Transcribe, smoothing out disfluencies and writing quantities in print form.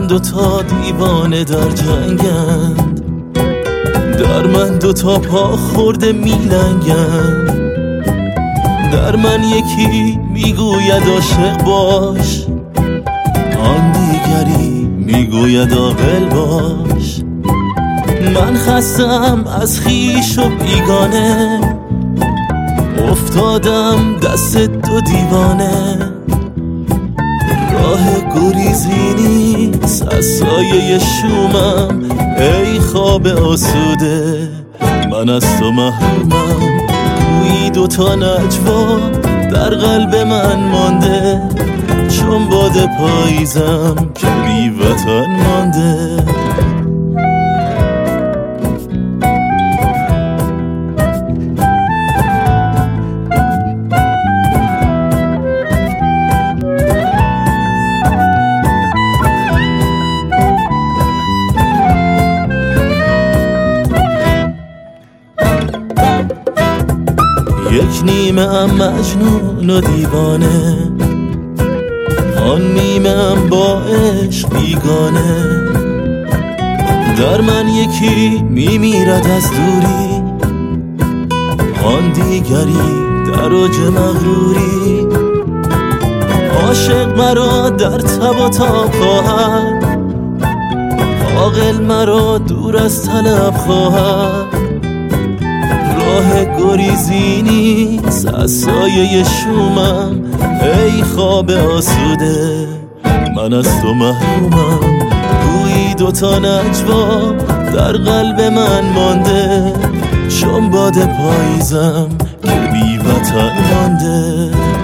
من دوتا دیوانه در جنگند، در من دوتا پا خورده میلنگند. در من یکی میگوید عاشق باش، آن دیگری میگوید عاقل باش. من خستم از خویش و بیگانه، افتادم دست دو دیوانه. راه گریزی نیست از سایه شومم، ای خواب آسوده من از تو محرومم. گویی دوتا نجوا در قلب من مانده، چون باد پاییزم که بی وطن مانده. یک نیمه ام مجنون و دیوانه، آن نیمه ام با عشق بیگانه. در من یکی میمیرد از دوری، آن دیگری در اوج مغروری. عاشق مرا در تب و تاب خواهد، عاقل مرا دور از طلب خواهد. راه گریزی نیست از سایه شومم، ای خواب آسوده من از تو محرومم. گویی دوتا نجوا در قلب من مانده، چون باد پاییزم که بی وطن مانده.